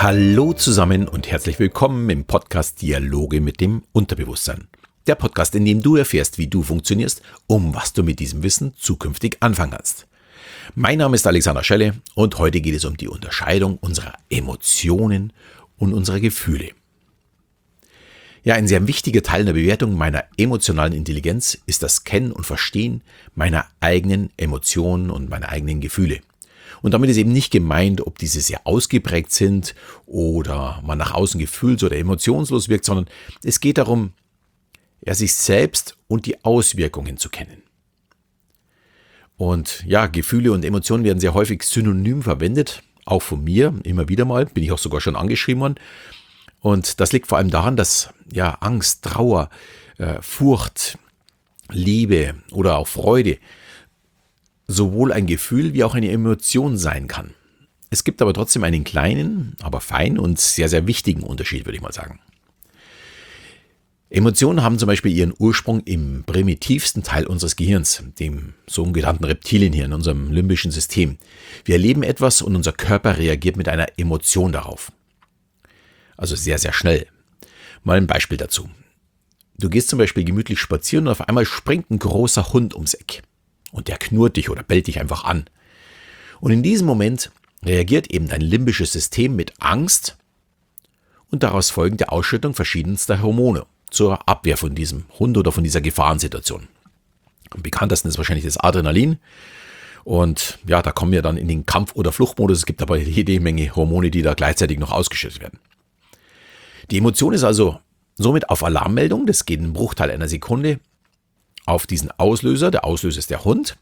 Hallo zusammen und herzlich willkommen im Podcast Dialoge mit dem Unterbewusstsein. Der Podcast, in dem du erfährst, wie du funktionierst, was du mit diesem Wissen zukünftig anfangen kannst. Mein Name ist Alexander Schelle und heute geht es um die Unterscheidung unserer Emotionen und unserer Gefühle. Ja, ein sehr wichtiger Teil der Bewertung meiner emotionalen Intelligenz ist das Kennen und Verstehen meiner eigenen Emotionen und meiner eigenen Gefühle. Und damit ist eben nicht gemeint, ob diese sehr ausgeprägt sind oder man nach außen gefühls- oder emotionslos wirkt, sondern es geht darum, sich selbst und die Auswirkungen zu kennen. Und ja, Gefühle und Emotionen werden sehr häufig synonym verwendet, auch von mir, immer wieder mal, bin ich auch sogar schon angeschrieben worden. Und das liegt vor allem daran, dass Angst, Trauer, Furcht, Liebe oder auch Freude sowohl ein Gefühl wie auch eine Emotion sein kann. Es gibt aber trotzdem einen kleinen, aber feinen und sehr, sehr wichtigen Unterschied, würde ich mal sagen. Emotionen haben zum Beispiel ihren Ursprung im primitivsten Teil unseres Gehirns, dem sogenannten Reptilienhirn, unserem limbischen System. Wir erleben etwas und unser Körper reagiert mit einer Emotion darauf. Also sehr, sehr schnell. Mal ein Beispiel dazu. Du gehst zum Beispiel gemütlich spazieren und auf einmal springt ein großer Hund ums Eck. Und der knurrt dich oder bellt dich einfach an. Und in diesem Moment reagiert eben dein limbisches System mit Angst und daraus folgend der Ausschüttung verschiedenster Hormone zur Abwehr von diesem Hund oder von dieser Gefahrensituation. Am bekanntesten ist wahrscheinlich das Adrenalin. Und ja, da kommen wir dann in den Kampf- oder Fluchtmodus. Es gibt aber jede Menge Hormone, die da gleichzeitig noch ausgeschüttet werden. Die Emotion ist also somit auf Alarmmeldung, das geht einen Bruchteil einer Sekunde, auf diesen Auslöser. Der Auslöser ist der Hund.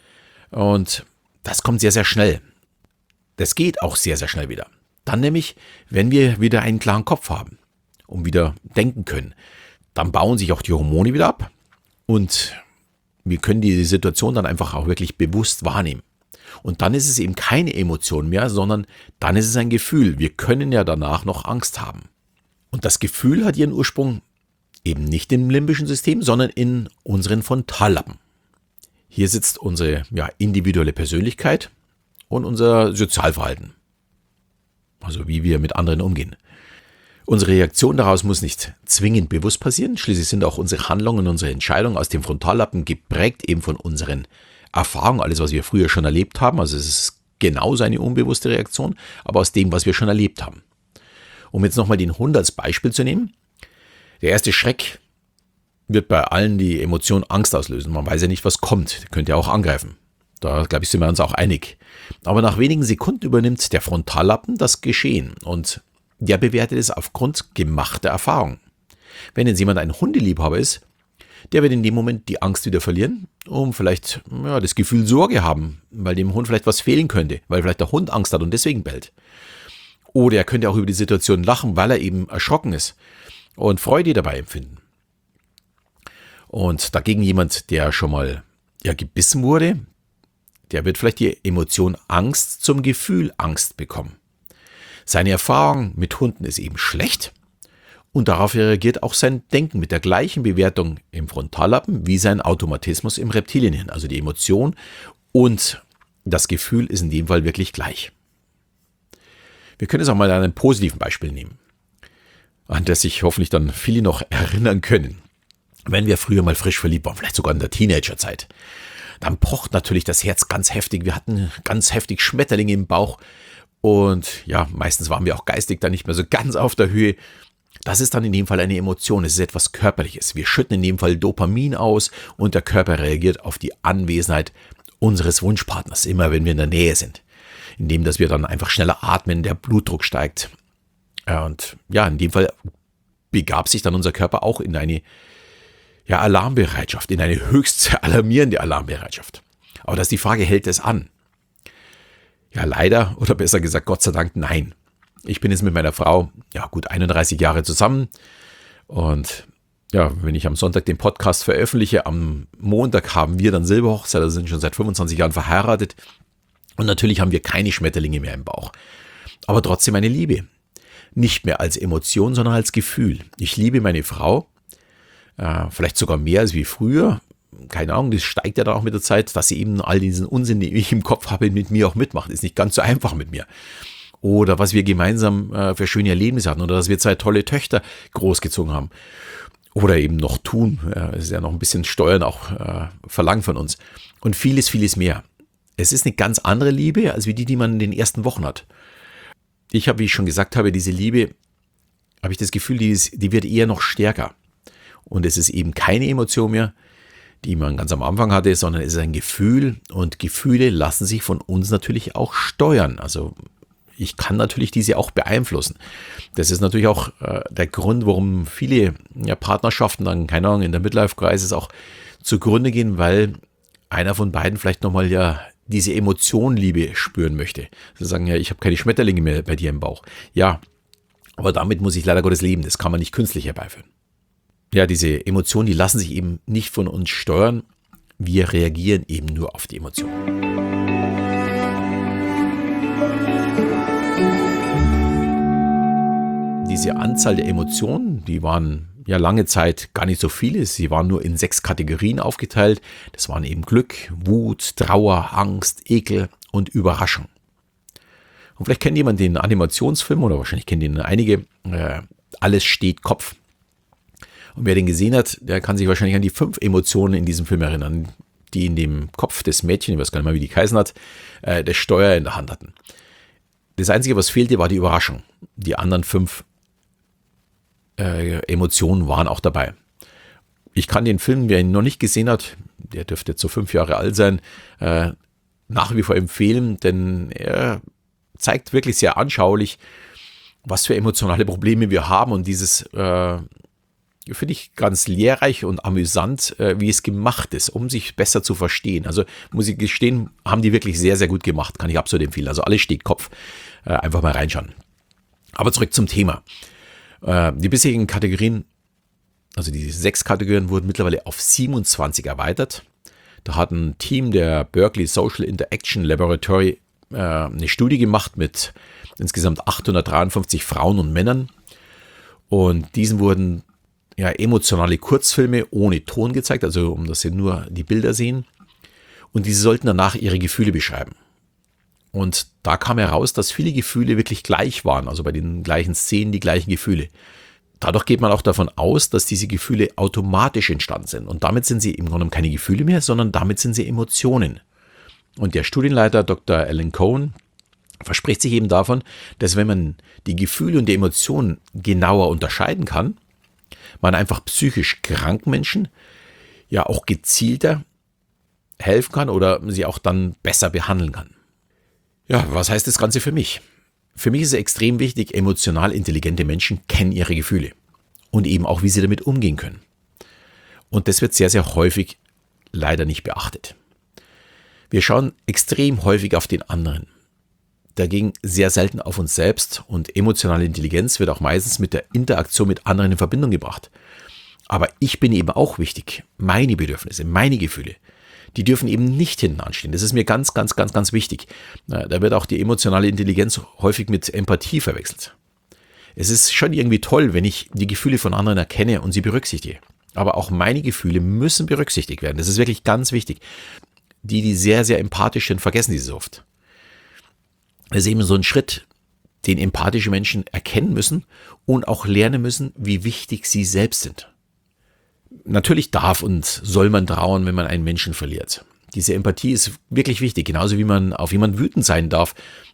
Und das kommt sehr, sehr schnell. Das geht auch sehr, sehr schnell wieder. Dann nämlich, wenn wir wieder einen klaren Kopf haben und wieder denken können, dann bauen sich auch die Hormone wieder ab und wir können die Situation dann einfach auch wirklich bewusst wahrnehmen. Und dann ist es eben keine Emotion mehr, sondern dann ist es ein Gefühl. Wir können ja danach noch Angst haben. Und das Gefühl hat ihren Ursprung eben nicht im limbischen System, sondern in unseren Frontallappen. Hier sitzt unsere individuelle Persönlichkeit und unser Sozialverhalten. Also wie wir mit anderen umgehen. Unsere Reaktion daraus muss nicht zwingend bewusst passieren. Schließlich sind auch unsere Handlungen und unsere Entscheidungen aus dem Frontallappen geprägt eben von unseren Erfahrungen, alles was wir früher schon erlebt haben. Also es ist genauso eine unbewusste Reaktion, aber aus dem, was wir schon erlebt haben. Um jetzt nochmal den Hund als Beispiel zu nehmen. Der erste Schreck wird bei allen die Emotion Angst auslösen. Man weiß ja nicht, was kommt. Der könnte ja auch angreifen. Da, glaube ich, sind wir uns auch einig. Aber nach wenigen Sekunden übernimmt der Frontallappen das Geschehen und der bewertet es aufgrund gemachter Erfahrung. Wenn jetzt jemand ein Hundeliebhaber ist, der wird in dem Moment die Angst wieder verlieren, um vielleicht das Gefühl Sorge haben, weil dem Hund vielleicht was fehlen könnte, weil vielleicht der Hund Angst hat und deswegen bellt. Oder er könnte auch über die Situation lachen, weil er eben erschrocken ist und Freude dabei empfinden. Und dagegen jemand, der schon mal gebissen wurde, der wird vielleicht die Emotion Angst zum Gefühl Angst bekommen. Seine Erfahrung mit Hunden ist eben schlecht und darauf reagiert auch sein Denken mit der gleichen Bewertung im Frontallappen wie sein Automatismus im Reptilienhirn. Also die Emotion und das Gefühl ist in dem Fall wirklich gleich. Wir können es auch mal an einem positiven Beispiel nehmen, an das sich hoffentlich dann viele noch erinnern können. Wenn wir früher mal frisch verliebt waren, vielleicht sogar in der Teenagerzeit, dann pocht natürlich das Herz ganz heftig. Wir hatten ganz heftig Schmetterlinge im Bauch und meistens waren wir auch geistig dann nicht mehr so ganz auf der Höhe. Das ist dann in dem Fall eine Emotion, es ist etwas Körperliches. Wir schütten in dem Fall Dopamin aus und der Körper reagiert auf die Anwesenheit unseres Wunschpartners, immer wenn wir in der Nähe sind. Indem, dass wir dann einfach schneller atmen, der Blutdruck steigt. Und in dem Fall begab sich dann unser Körper auch in eine Alarmbereitschaft, in eine höchst alarmierende Alarmbereitschaft. Aber das ist die Frage, hält es an? Ja, leider, oder besser gesagt, Gott sei Dank, nein. Ich bin jetzt mit meiner Frau, gut 31 Jahre zusammen. Und wenn ich am Sonntag den Podcast veröffentliche, am Montag haben wir dann Silberhochzeit, also sind schon seit 25 Jahren verheiratet. Und natürlich haben wir keine Schmetterlinge mehr im Bauch. Aber trotzdem eine Liebe. Nicht mehr als Emotion, sondern als Gefühl. Ich liebe meine Frau, vielleicht sogar mehr als wie früher. Keine Ahnung, das steigt ja dann auch mit der Zeit, dass sie eben all diesen Unsinn, den ich im Kopf habe, mit mir auch mitmacht. Ist nicht ganz so einfach mit mir. oder was wir gemeinsam für schöne Erlebnisse hatten oder dass wir 2 tolle Töchter großgezogen haben oder eben noch tun. Es ist ja noch ein bisschen Steuern auch verlangt von uns und vieles, vieles mehr. Es ist eine ganz andere Liebe, als wie die man in den ersten Wochen hat. Ich habe, wie ich schon gesagt habe, diese Liebe, habe ich das Gefühl, die wird eher noch stärker. Und es ist eben keine Emotion mehr, die man ganz am Anfang hatte, sondern es ist ein Gefühl und Gefühle lassen sich von uns natürlich auch steuern. Also ich kann natürlich diese auch beeinflussen. Das ist natürlich auch der Grund, warum viele Partnerschaften dann, keine Ahnung, in der Midlife-Crisis auch zugrunde gehen, weil einer von beiden vielleicht nochmal diese Emotion Liebe spüren möchte. Sie sagen ja, ich habe keine Schmetterlinge mehr bei dir im Bauch. Ja, aber damit muss ich leider Gottes leben. Das kann man nicht künstlich herbeiführen. Ja, diese Emotionen, die lassen sich eben nicht von uns steuern. Wir reagieren eben nur auf die Emotionen. Diese Anzahl der Emotionen, die waren ja lange Zeit gar nicht so viele. Sie waren nur in 6 Kategorien aufgeteilt. Das waren eben Glück, Wut, Trauer, Angst, Ekel und Überraschung. Und vielleicht kennt jemand den Animationsfilm oder wahrscheinlich kennen den einige. Alles steht Kopf. Und wer den gesehen hat, der kann sich wahrscheinlich an die 5 Emotionen in diesem Film erinnern, die in dem Kopf des Mädchens, ich weiß gar nicht mal, wie die geheißen hat, das Steuer in der Hand hatten. Das Einzige, was fehlte, war die Überraschung. Die anderen 5 Emotionen waren auch dabei. Ich kann den Film, wer ihn noch nicht gesehen hat, der dürfte jetzt so 5 Jahre alt sein, nach wie vor empfehlen, denn er zeigt wirklich sehr anschaulich, was für emotionale Probleme wir haben und dieses finde ich ganz lehrreich und amüsant, wie es gemacht ist, um sich besser zu verstehen. Also muss ich gestehen, haben die wirklich sehr, sehr gut gemacht, kann ich absolut empfehlen. Also alles steht Kopf, einfach mal reinschauen. Aber zurück zum Thema. Die bisherigen Kategorien, also die 6 Kategorien wurden mittlerweile auf 27 erweitert. Da hat ein Team der Berkeley Social Interaction Laboratory eine Studie gemacht mit insgesamt 853 Frauen und Männern. Und diesen wurden emotionale Kurzfilme ohne Ton gezeigt, also um dass sie nur die Bilder sehen. Und diese sollten danach ihre Gefühle beschreiben. Und da kam heraus, dass viele Gefühle wirklich gleich waren, also bei den gleichen Szenen die gleichen Gefühle. Dadurch geht man auch davon aus, dass diese Gefühle automatisch entstanden sind. Und damit sind sie im Grunde keine Gefühle mehr, sondern damit sind sie Emotionen. Und der Studienleiter Dr. Alan Cohen verspricht sich eben davon, dass wenn man die Gefühle und die Emotionen genauer unterscheiden kann, man einfach psychisch kranken Menschen ja auch gezielter helfen kann oder sie auch dann besser behandeln kann. Ja, was heißt das Ganze für mich? Für mich ist es extrem wichtig, emotional intelligente Menschen kennen ihre Gefühle und eben auch, wie sie damit umgehen können. Und das wird sehr, sehr häufig leider nicht beachtet. Wir schauen extrem häufig auf den anderen, dagegen sehr selten auf uns selbst und emotionale Intelligenz wird auch meistens mit der Interaktion mit anderen in Verbindung gebracht. Aber ich bin eben auch wichtig. Meine Bedürfnisse, meine Gefühle, die dürfen eben nicht hinten anstehen. Das ist mir ganz, ganz, ganz, ganz wichtig. Da wird auch die emotionale Intelligenz häufig mit Empathie verwechselt. Es ist schon irgendwie toll, wenn ich die Gefühle von anderen erkenne und sie berücksichtige. Aber auch meine Gefühle müssen berücksichtigt werden. Das ist wirklich ganz wichtig. Die sehr, sehr empathisch sind, vergessen dieses oft. Das ist eben so ein Schritt, den empathische Menschen erkennen müssen und auch lernen müssen, wie wichtig sie selbst sind. Natürlich darf und soll man trauern, wenn man einen Menschen verliert. Diese Empathie ist wirklich wichtig, genauso wie man auf jemanden wütend sein darf.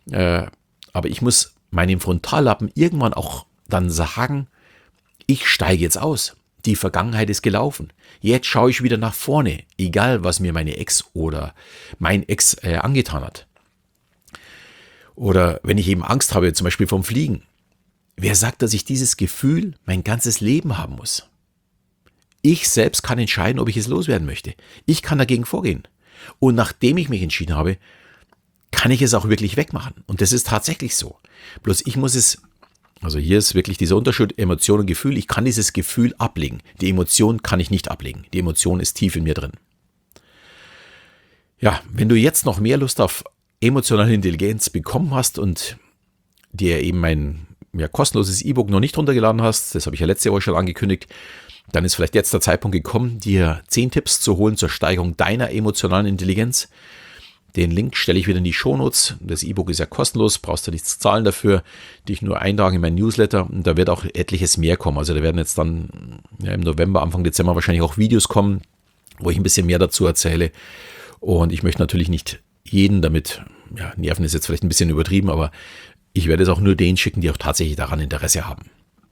Aber ich muss meinem Frontallappen irgendwann auch dann sagen, ich steige jetzt aus. Die Vergangenheit ist gelaufen. Jetzt schaue ich wieder nach vorne, egal was mir meine Ex oder mein Ex angetan hat. Oder wenn ich eben Angst habe, zum Beispiel vom Fliegen. Wer sagt, dass ich dieses Gefühl mein ganzes Leben haben muss? Ich selbst kann entscheiden, ob ich es loswerden möchte. Ich kann dagegen vorgehen. Und nachdem ich mich entschieden habe, kann ich es auch wirklich wegmachen. Und das ist tatsächlich so. Bloß ich muss es, also hier ist wirklich dieser Unterschied Emotion und Gefühl. Ich kann dieses Gefühl ablegen. Die Emotion kann ich nicht ablegen. Die Emotion ist tief in mir drin. Ja, wenn du jetzt noch mehr Lust auf emotionale Intelligenz bekommen hast und dir eben mein kostenloses E-Book noch nicht runtergeladen hast, das habe ich ja letzte Woche schon angekündigt, dann ist vielleicht jetzt der Zeitpunkt gekommen, dir 10 Tipps zu holen zur Steigerung deiner emotionalen Intelligenz. Den Link stelle ich wieder in die Shownotes. Das E-Book ist ja kostenlos, brauchst du nichts zahlen dafür. Dich nur eintragen in mein Newsletter und da wird auch etliches mehr kommen. Also da werden jetzt dann im November, Anfang Dezember wahrscheinlich auch Videos kommen, wo ich ein bisschen mehr dazu erzähle. Und ich möchte natürlich nicht jeden damit, nerven ist jetzt vielleicht ein bisschen übertrieben, aber ich werde es auch nur denen schicken, die auch tatsächlich daran Interesse haben.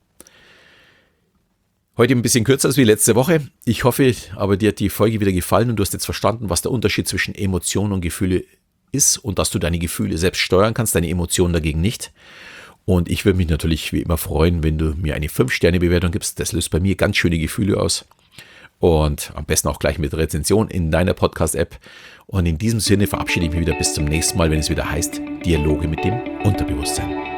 Heute ein bisschen kürzer als wie letzte Woche. Ich hoffe, aber dir hat die Folge wieder gefallen und du hast jetzt verstanden, was der Unterschied zwischen Emotionen und Gefühle ist und dass du deine Gefühle selbst steuern kannst, deine Emotionen dagegen nicht. Und ich würde mich natürlich wie immer freuen, wenn du mir eine 5-Sterne-Bewertung gibst. Das löst bei mir ganz schöne Gefühle aus. Und am besten auch gleich mit Rezension in deiner Podcast-App. Und in diesem Sinne verabschiede ich mich wieder bis zum nächsten Mal, wenn es wieder heißt Dialoge mit dem Unterbewusstsein.